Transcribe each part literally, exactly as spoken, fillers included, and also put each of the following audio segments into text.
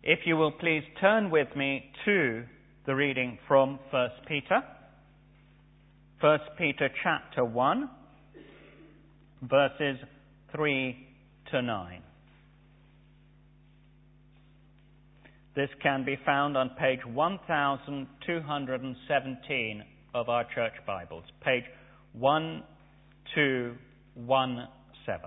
If you will please turn with me to the reading from First Peter. First Peter chapter one, verses three to nine. This can be found on page one thousand two hundred seventeen of our church Bibles, page one two one seven.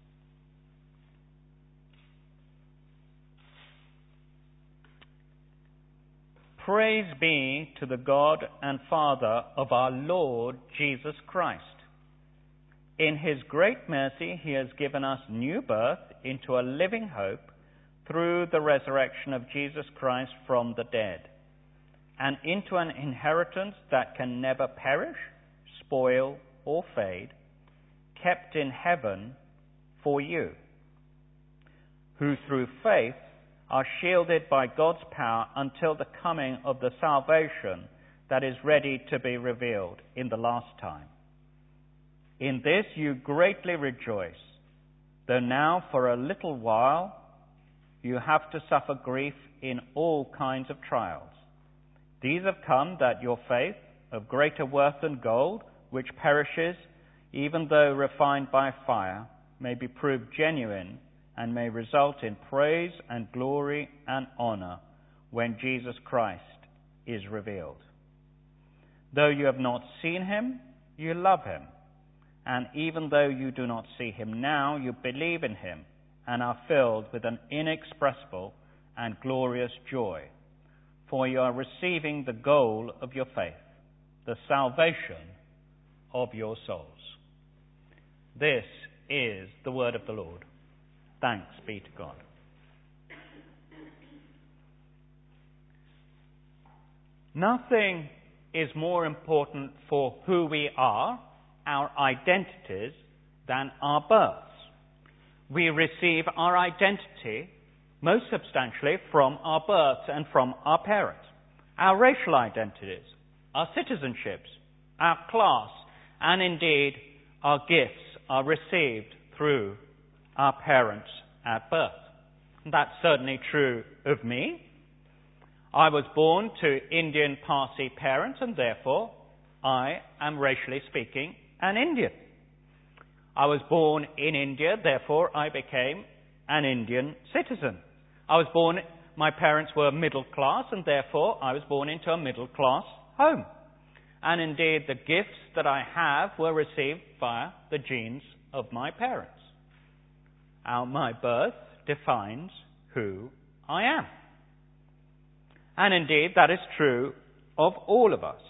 Praise be to the God and Father of our Lord Jesus Christ. In his great mercy, he has given us new birth into a living hope through the resurrection of Jesus Christ from the dead, and into an inheritance that can never perish, spoil, or fade, kept in heaven for you, who through faith are shielded by God's power until the coming of the salvation that is ready to be revealed in the last time. In this you greatly rejoice, though now for a little while you have to suffer grief in all kinds of trials. These have come that your faith, of greater worth than gold, which perishes, even though refined by fire, may be proved genuine and may result in praise and glory and honor when Jesus Christ is revealed. Though you have not seen him, you love him. And even though you do not see him now, you believe in him and are filled with an inexpressible and glorious joy, for you are receiving the goal of your faith, the salvation of your souls. This is the word of the Lord. Thanks be to God. Nothing is more important for who we are, our identities, than our births. We receive our identity most substantially from our births and from our parents. Our racial identities, our citizenships, our class, and indeed our gifts are received through our parents at birth. That's certainly true of me. I was born to Indian Parsi parents, and therefore I am, racially speaking, an Indian. I was born in India, therefore I became an Indian citizen. I was born, my parents were middle class, and therefore I was born into a middle class home. And indeed the gifts that I have were received via the genes of my parents. Our, my birth defines who I am. And indeed that is true of all of us.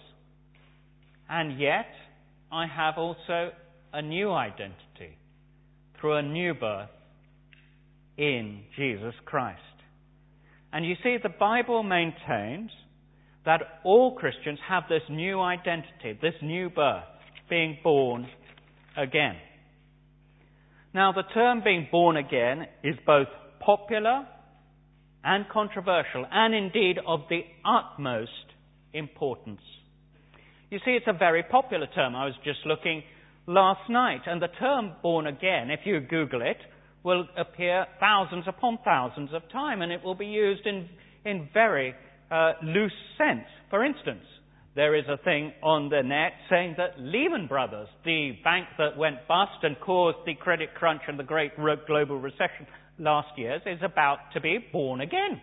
And yet I have also a new identity through a new birth in Jesus Christ. And you see, the Bible maintains that all Christians have this new identity, this new birth, being born again. Now, the term being born again is both popular and controversial, and indeed of the utmost importance. You see, it's a very popular term. I was just looking last night, and the term born again, if you Google it, will appear thousands upon thousands of times, and it will be used in, in very uh, loose sense. For instance, there is a thing on the net saying that Lehman Brothers, the bank that went bust and caused the credit crunch and the great global recession last year, is about to be born again.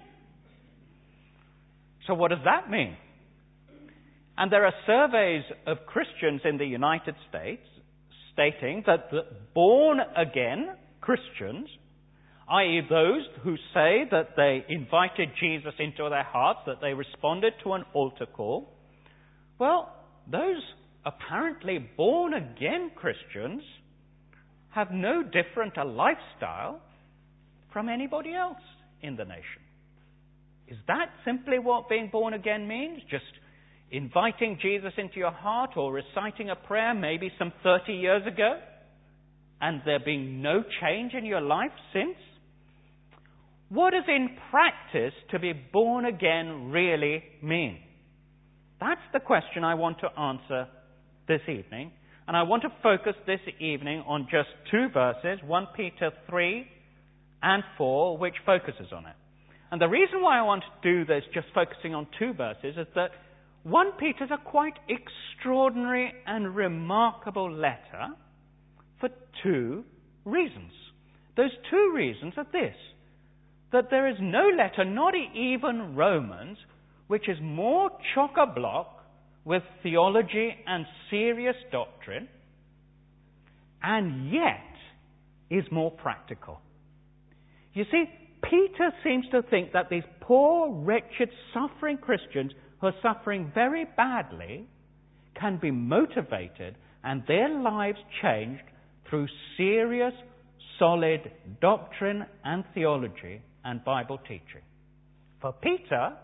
So what does that mean? And there are surveys of Christians in the United States stating that the born-again Christians, that is those who say that they invited Jesus into their hearts, that they responded to an altar call, well, those apparently born-again Christians have no different a lifestyle from anybody else in the nation. Is that simply what being born again means? Just inviting Jesus into your heart or reciting a prayer maybe some thirty years ago, and there being no change in your life since? What does in practice to be born again really mean? That's the question I want to answer this evening, and I want to focus this evening on just two verses, First Peter three and four, which focuses on it. And the reason why I want to do this, just focusing on two verses, is that First Peter is a quite extraordinary and remarkable letter for two reasons. Those two reasons are this: that there is no letter, not even Romans, which is more chock-a-block with theology and serious doctrine, and yet is more practical. You see, Peter seems to think that these poor, wretched, suffering Christians who are suffering very badly can be motivated and their lives changed through serious, solid doctrine and theology and Bible teaching. For Peter,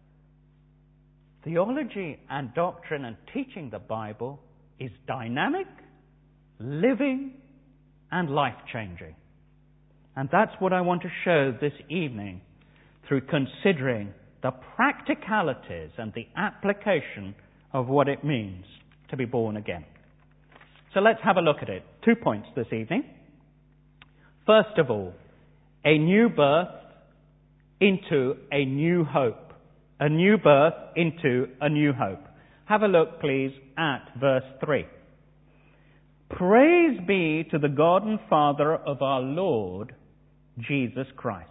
theology and doctrine and teaching the Bible is dynamic, living, and life-changing. And that's what I want to show this evening through considering the practicalities and the application of what it means to be born again. So let's have a look at it. Two points this evening. First of all, a new birth into a new hope. A new birth into a new hope. Have a look, please, at verse three. Praise be to the God and Father of our Lord Jesus Christ.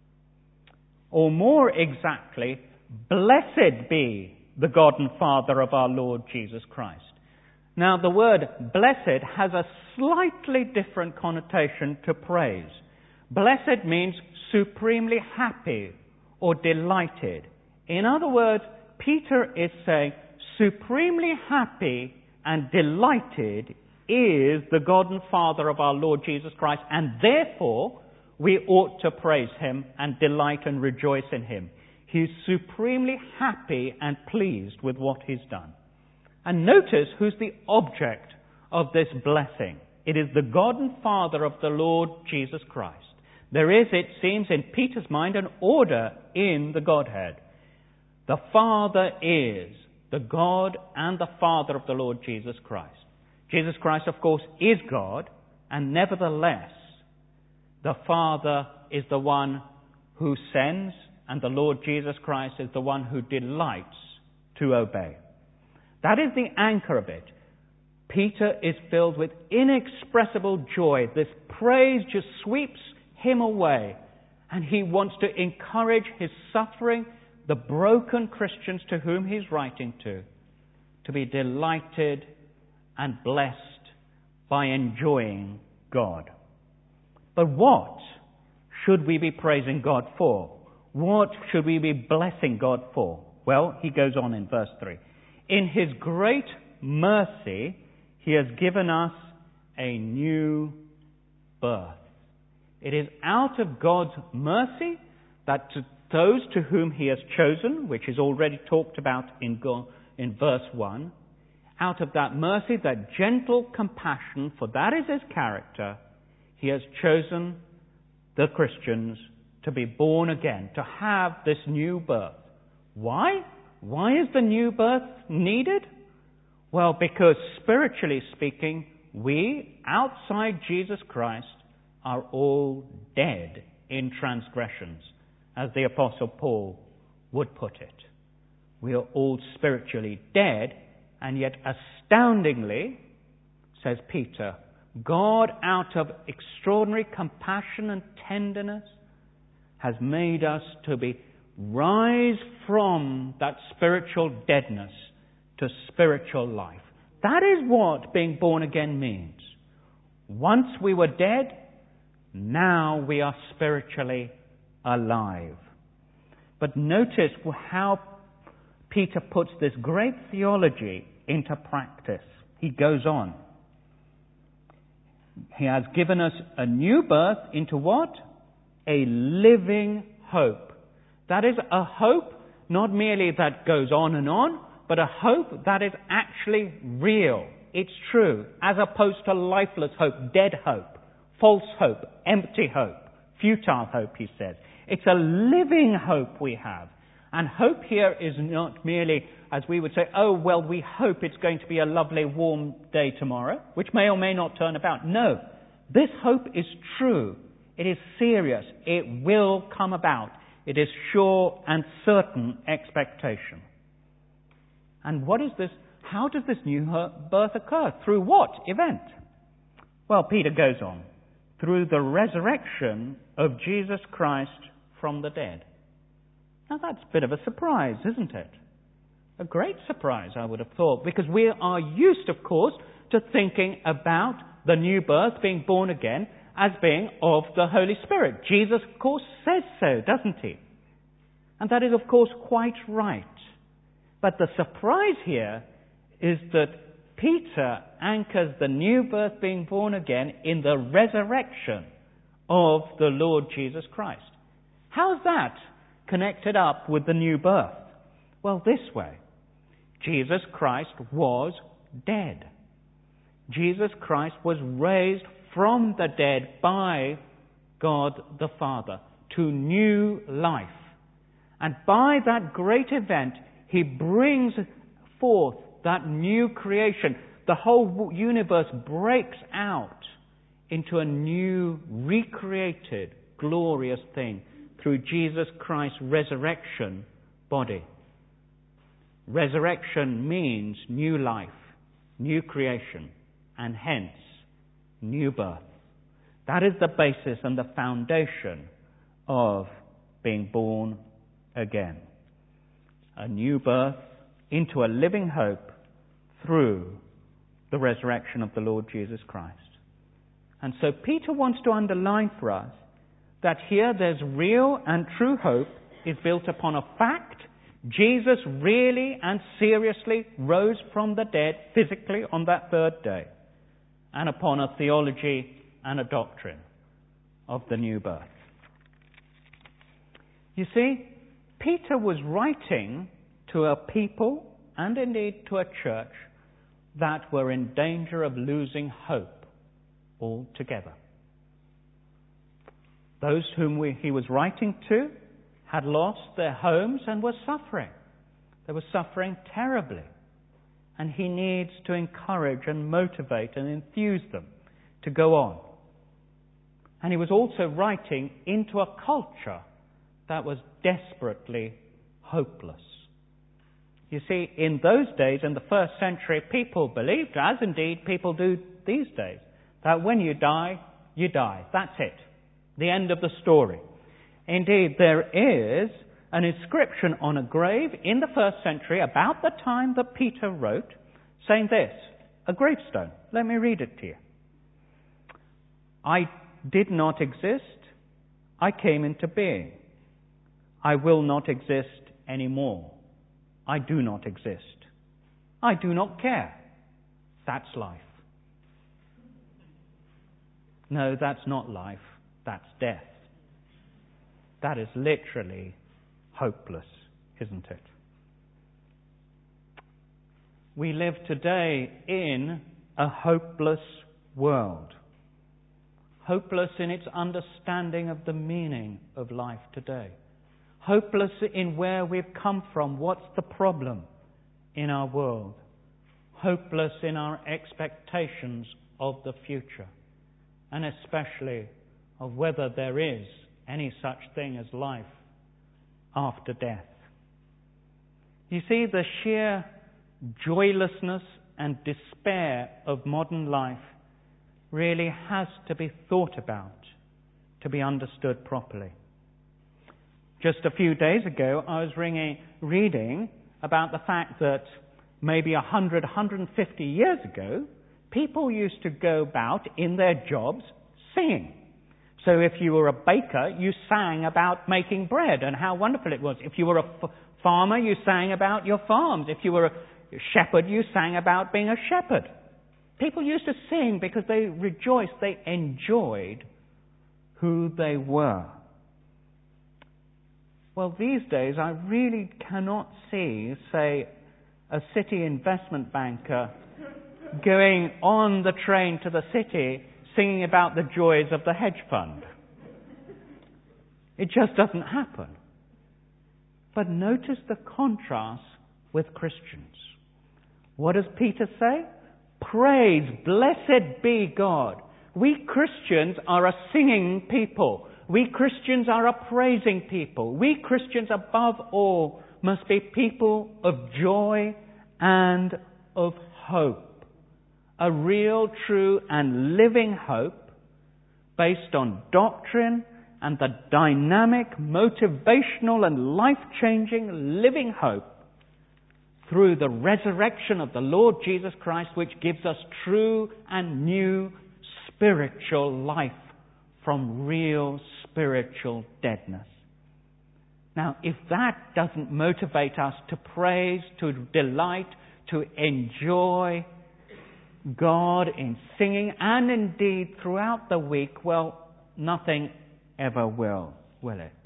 Or more exactly, blessed be the God and Father of our Lord Jesus Christ. Now, the word blessed has a slightly different connotation to praise. Blessed means supremely happy or delighted. In other words, Peter is saying supremely happy and delighted is the God and Father of our Lord Jesus Christ, and therefore we ought to praise Him and delight and rejoice in Him. He is supremely happy and pleased with what He's done. And notice who's the object of this blessing. It is the God and Father of the Lord Jesus Christ. There is, it seems, in Peter's mind, an order in the Godhead. The Father is the God and the Father of the Lord Jesus Christ. Jesus Christ, of course, is God, and nevertheless, the Father is the one who sends, and the Lord Jesus Christ is the one who delights to obey. That is the anchor of it. Peter is filled with inexpressible joy. This praise just sweeps him away, and he wants to encourage his suffering, the broken Christians to whom he's writing to, to be delighted and blessed by enjoying God. But what should we be praising God for? What should we be blessing God for? Well, he goes on in verse three. In His great mercy, He has given us a new birth. It is out of God's mercy that to those to whom He has chosen, which is already talked about in, God, in verse one, out of that mercy, that gentle compassion, for that is His character, He has chosen the Christians to be born again, to have this new birth. Why? Why is the new birth needed? Well, because spiritually speaking, we, outside Jesus Christ, are all dead in transgressions, as the Apostle Paul would put it. We are all spiritually dead, and yet astoundingly, says Peter, God, out of extraordinary compassion and tenderness, has made us to be rise from that spiritual deadness to spiritual life. That is what being born again means. Once we were dead, now we are spiritually alive. But notice how Peter puts this great theology into practice. He goes on. He has given us a new birth into what? A living hope. That is a hope not merely that goes on and on, but a hope that is actually real. It's true, as opposed to lifeless hope, dead hope, false hope, empty hope, futile hope, he says. It's a living hope we have. And hope here is not merely, as we would say, oh, well, we hope it's going to be a lovely warm day tomorrow, which may or may not turn about. No, this hope is true. It is serious. It will come about. It is sure and certain expectation. And what is this? How does this new birth occur? Through what event? Well, Peter goes on. Through the resurrection of Jesus Christ from the dead. Now that's a bit of a surprise, isn't it? A great surprise, I would have thought, because we are used, of course, to thinking about the new birth, being born again, as being of the Holy Spirit. Jesus, of course, says so, doesn't he? And that is, of course, quite right. But the surprise here is that Peter anchors the new birth, being born again, in the resurrection of the Lord Jesus Christ. How's that connected up with the new birth? Well, this way. Jesus Christ was dead. Jesus Christ was raised from the dead by God the Father to new life. And by that great event, he brings forth that new creation. The whole universe breaks out into a new, recreated, glorious thing through Jesus Christ's resurrection body. Resurrection means new life, new creation, and hence new birth. That is the basis and the foundation of being born again. A new birth into a living hope through the resurrection of the Lord Jesus Christ. And so Peter wants to underline for us that here there's real and true hope is built upon a fact. Jesus really and seriously rose from the dead physically on that third day, and upon a theology and a doctrine of the new birth. You see, Peter was writing to a people, and indeed to a church, that were in danger of losing hope altogether. Those whom we, he was writing to had lost their homes and were suffering. They were suffering terribly. And he needs to encourage and motivate and enthuse them to go on. And he was also writing into a culture that was desperately hopeless. You see, in those days, in the first century, people believed, as indeed people do these days, that when you die, you die. That's it. The end of the story. Indeed, there is an inscription on a grave in the first century, about the time that Peter wrote, saying this, a gravestone. Let me read it to you. I did not exist. I came into being. I will not exist anymore. I do not exist. I do not care. That's life. No, that's not life. That's death. That is literally hopeless, isn't it? We live today in a hopeless world. Hopeless in its understanding of the meaning of life today. Hopeless in where we've come from. What's the problem in our world? Hopeless in our expectations of the future. And especially of whether there is any such thing as life after death. You see, the sheer joylessness and despair of modern life really has to be thought about to be understood properly. Just a few days ago, I was ringing, reading about the fact that maybe one hundred, one hundred fifty years ago, people used to go about in their jobs singing. So if you were a baker, you sang about making bread and how wonderful it was. If you were a f- farmer, you sang about your farms. If you were a shepherd, you sang about being a shepherd. People used to sing because they rejoiced, they enjoyed who they were. Well, these days I really cannot see, say, a city investment banker going on the train to the city singing about the joys of the hedge fund. It just doesn't happen. But notice the contrast with Christians. What does Peter say? Praise, blessed be God. We Christians are a singing people. We Christians are a praising people. We Christians, above all, must be people of joy and of hope. A real, true, and living hope based on doctrine and the dynamic, motivational, and life-changing living hope through the resurrection of the Lord Jesus Christ, which gives us true and new spiritual life from real spiritual deadness. Now, if that doesn't motivate us to praise, to delight, to enjoy God in singing and indeed throughout the week, well, nothing ever will, will it?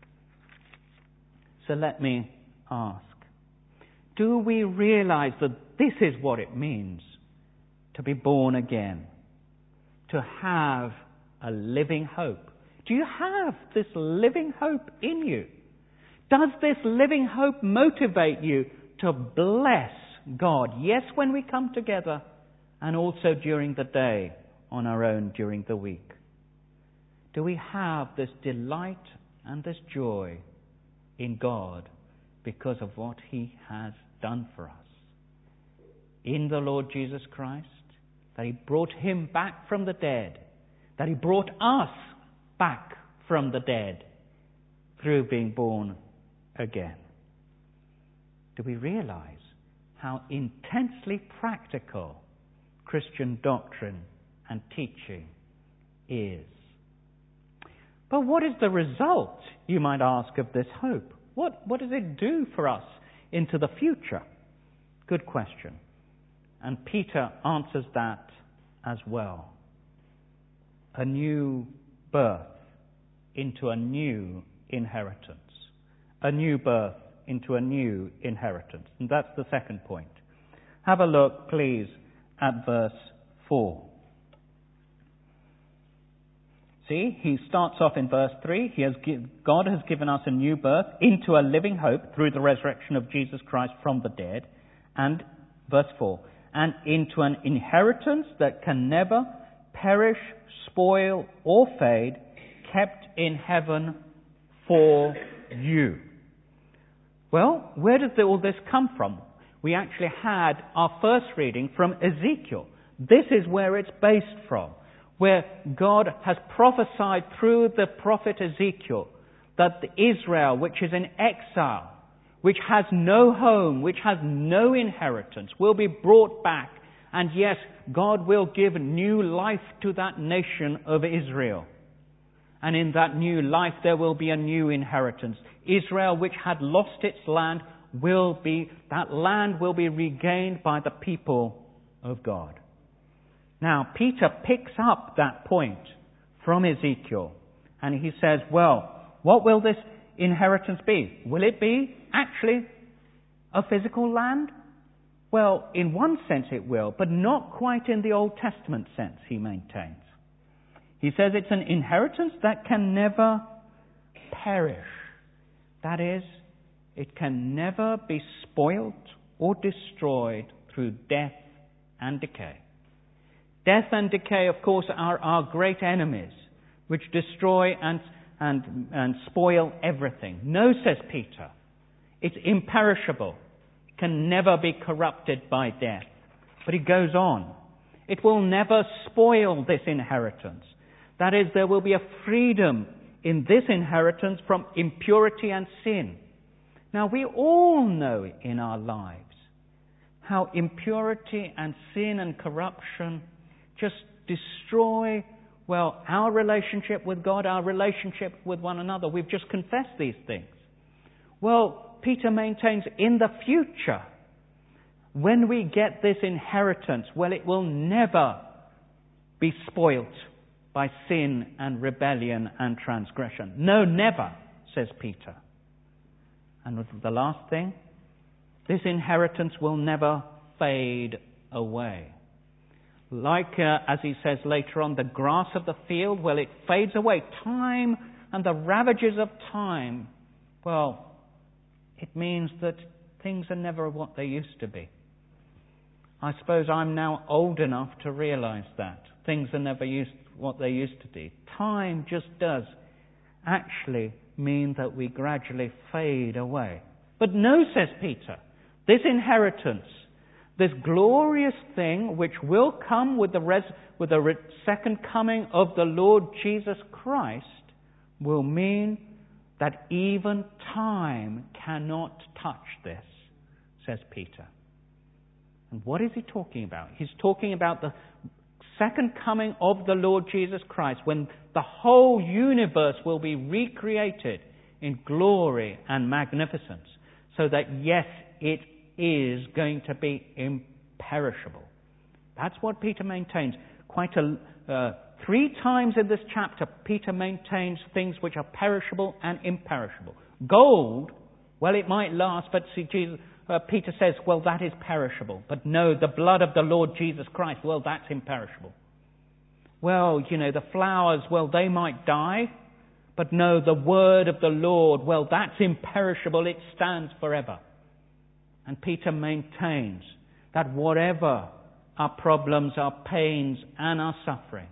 So let me ask, do we realize that this is what it means to be born again? To have a living hope. Do you have this living hope in you? Does this living hope motivate you to bless God? Yes, when we come together, and also during the day, on our own during the week. Do we have this delight and this joy in God because of what He has done for us? In the Lord Jesus Christ, that He brought Him back from the dead, that He brought us back from the dead through being born again. Do we realize how intensely practical Christian doctrine and teaching is? But what is the result, you might ask, of this hope? What, what does it do for us into the future? Good question. And Peter answers that as well. A new birth into a new inheritance. A new birth into a new inheritance. And that's the second point. Have a look, please, at verse four. See, he starts off in verse three. He has give, God has given us a new birth into a living hope through the resurrection of Jesus Christ from the dead. And verse four. And into an inheritance that can never perish, spoil, or fade, kept in heaven for you. Well, where does all this come from? We actually had our first reading from Ezekiel. This is where it's based from, where God has prophesied through the prophet Ezekiel that Israel, which is in exile, which has no home, which has no inheritance, will be brought back. And yes, God will give new life to that nation of Israel. And in that new life there will be a new inheritance. Israel, which had lost its land, will be, that land will be regained by the people of God. Now, Peter picks up that point from Ezekiel, and he says, well, what will this inheritance be? Will it be actually a physical land? Well, in one sense it will, but not quite in the Old Testament sense, he maintains. He says it's an inheritance that can never perish. That is, it can never be spoilt or destroyed through death and decay. Death and decay, of course, are our great enemies, which destroy and, and, and spoil everything. No, says Peter, it's imperishable. It can never be corrupted by death. But he goes on. It will never spoil this inheritance. That is, there will be a freedom in this inheritance from impurity and sin. Now, we all know in our lives how impurity and sin and corruption just destroy, well, our relationship with God, our relationship with one another. We've just confessed these things. Well, Peter maintains in the future, when we get this inheritance, well, it will never be spoilt by sin and rebellion and transgression. No, never, says Peter. And the last thing, this inheritance will never fade away. Like, uh, as he says later on, the grass of the field, well, it fades away. Time and the ravages of time, well, it means that things are never what they used to be. I suppose I'm now old enough to realize that. Things are never used what they used to be. Time just does actually mean that we gradually fade away. But no, says Peter, this inheritance, this glorious thing which will come with the, res- with the re- second coming of the Lord Jesus Christ, will mean that even time cannot touch this, says Peter. And what is he talking about? He's talking about the second coming of the Lord Jesus Christ, when the whole universe will be recreated in glory and magnificence, so that, yes, it is going to be imperishable. That's what Peter maintains. Quite a uh, three times in this chapter, Peter maintains things which are perishable and imperishable. Gold, well, it might last, but see, Jesus, uh, Peter says, well, that is perishable. But no, the blood of the Lord Jesus Christ, well, that's imperishable. Well, you know, the flowers, well, they might die, but no, the word of the Lord, well, that's imperishable, it stands forever. And Peter maintains that whatever our problems, our pains, and our sufferings,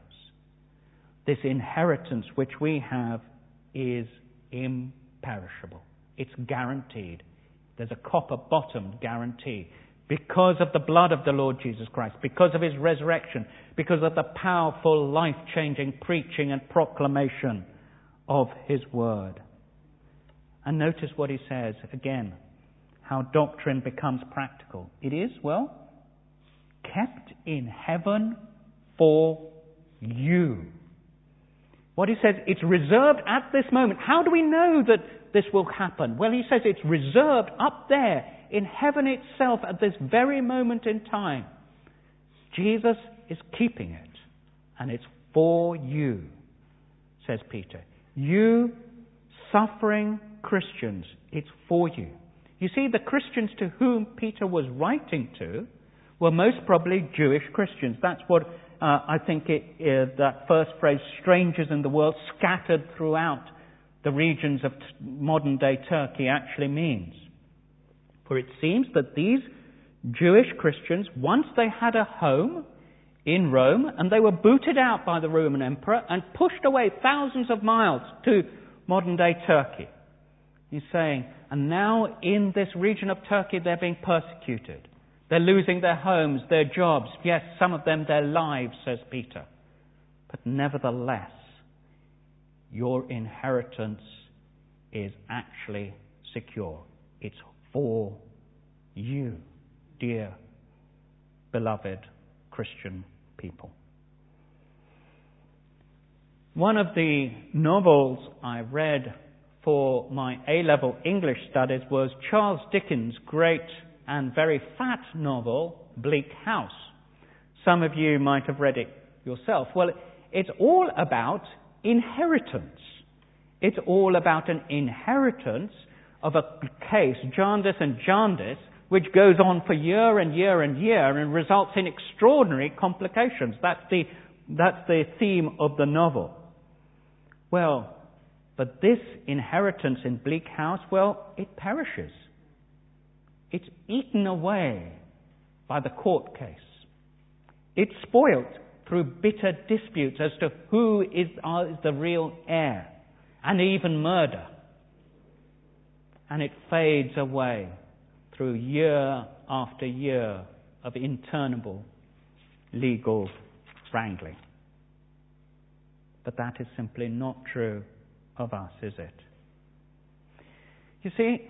this inheritance which we have is imperishable. It's guaranteed. There's a copper-bottomed guarantee. Because of the blood of the Lord Jesus Christ, because of his resurrection, because of the powerful, life-changing preaching and proclamation of his word. And notice what he says again, how doctrine becomes practical. It is, well, kept in heaven for you. What he says, it's reserved at this moment. How do we know that this will happen? Well, he says it's reserved up there in heaven itself at this very moment in time. Jesus is keeping it, and it's for you, says Peter. You suffering Christians, it's for you. You see, the Christians to whom Peter was writing to were most probably Jewish Christians. That's what uh, I think it, uh, that first phrase, strangers in the world, scattered throughout the regions of t- modern-day Turkey, actually means. For it seems that these Jewish Christians, once they had a home in Rome, and they were booted out by the Roman emperor and pushed away thousands of miles to modern-day Turkey. He's saying, and now in this region of Turkey they're being persecuted. They're losing their homes, their jobs, yes, some of them their lives, says Peter. But nevertheless, your inheritance is actually secure. It's for you, dear, beloved Christian people. One of the novels I read for my A-level English studies was Charles Dickens' great and very fat novel, Bleak House. Some of you might have read it yourself. Well, it's all about inheritance. It's all about an inheritance of a case, jaundice and jaundice, which goes on for year and year and year and results in extraordinary complications. That's the, that's the theme of the novel. Well, but this inheritance in Bleak House, well, it perishes. It's eaten away by the court case. It's spoilt through bitter disputes as to who is, uh, is the real heir, and even murder. And it fades away through year after year of interminable legal wrangling. But that is simply not true of us, is it? You see,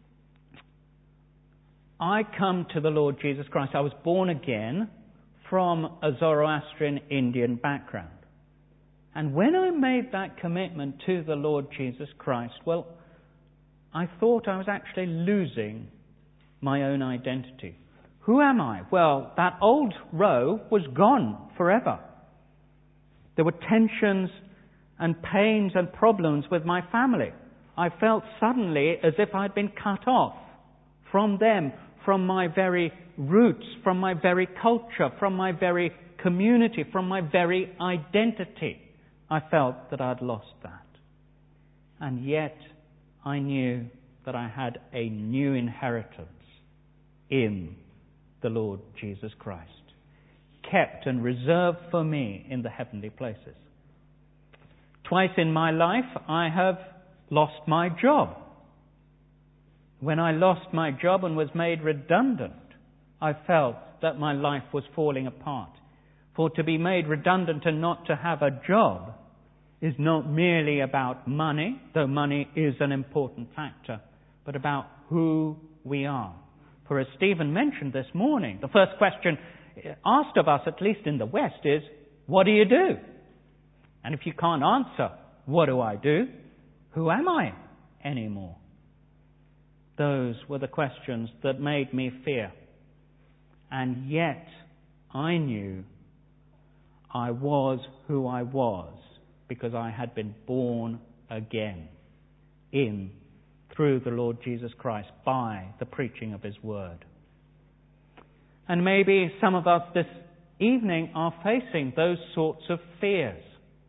I come to the Lord Jesus Christ. I was born again from a Zoroastrian Indian background. And when I made that commitment to the Lord Jesus Christ, well, I thought I was actually losing my own identity. Who am I? Well, that old row was gone forever. There were tensions and pains and problems with my family. I felt suddenly as if I'd been cut off from them, from my very roots, from my very culture, from my very community, from my very identity. I felt that I'd lost that. And yet I knew that I had a new inheritance in the Lord Jesus Christ, kept and reserved for me in the heavenly places. Twice in my life I have lost my job. When I lost my job and was made redundant, I felt that my life was falling apart. For to be made redundant and not to have a job is not merely about money, though money is an important factor, but about who we are. For as Stephen mentioned this morning, the first question asked of us, at least in the West, is, what do you do? And if you can't answer, what do I do? Who am I anymore? Those were the questions that made me fear. And yet, I knew I was who I was because I had been born again in, through the Lord Jesus Christ, by the preaching of His Word. And maybe some of us this evening are facing those sorts of fears.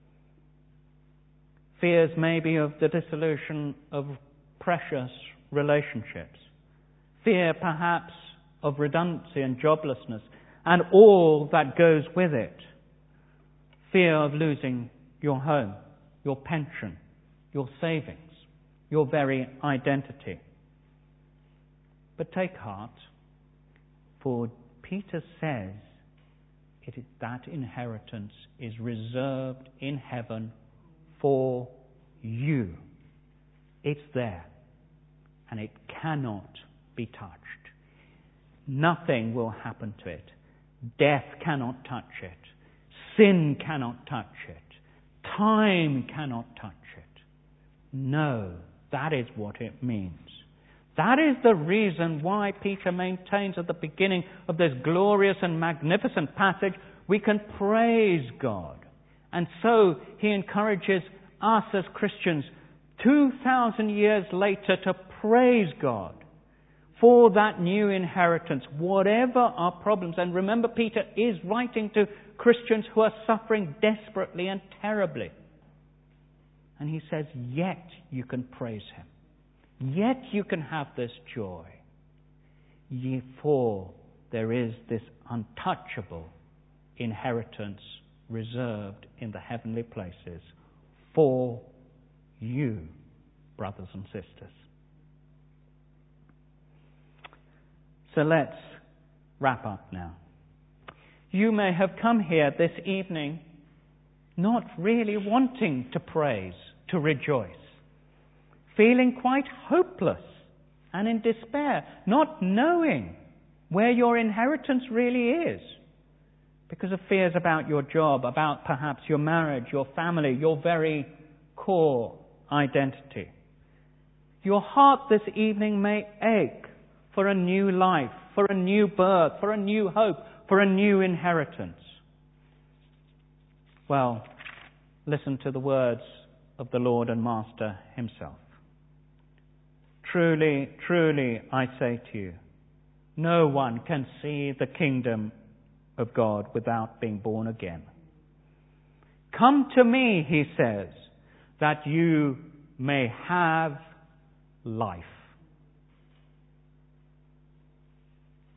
Fears maybe of the dissolution of precious relationships. Fear perhaps of redundancy and joblessness and all that goes with it. Fear of losing your home, your pension, your savings, your very identity. But take heart, for Peter says it is, that inheritance is reserved in heaven for you. It's there, and it cannot be touched. Nothing will happen to it. Death cannot touch it. Sin cannot touch it. Time cannot touch it. No, that is what it means. That is the reason why Peter maintains at the beginning of this glorious and magnificent passage, we can praise God. And so he encourages us as Christians two thousand years later to praise God for that new inheritance, whatever our problems. And remember, Peter is writing to Christians who are suffering desperately and terribly. And he says, yet you can praise Him. Yet you can have this joy. Ye for there is this untouchable inheritance reserved in the heavenly places for you, brothers and sisters. So let's wrap up now. You may have come here this evening not really wanting to praise, to rejoice, feeling quite hopeless and in despair, not knowing where your inheritance really is because of fears about your job, about perhaps your marriage, your family, your very core identity. Your heart this evening may ache for a new life, for a new birth, for a new hope, for a new inheritance. Well, listen to the words of the Lord and Master Himself. Truly, truly, I say to you, no one can see the kingdom of God without being born again. Come to me, He says, that you may have life.